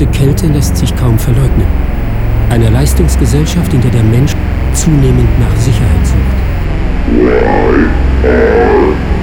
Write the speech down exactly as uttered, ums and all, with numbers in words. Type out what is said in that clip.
große Kälte lässt sich kaum verleugnen. Eine Leistungsgesellschaft, in der der Mensch zunehmend nach Sicherheit sucht. Why are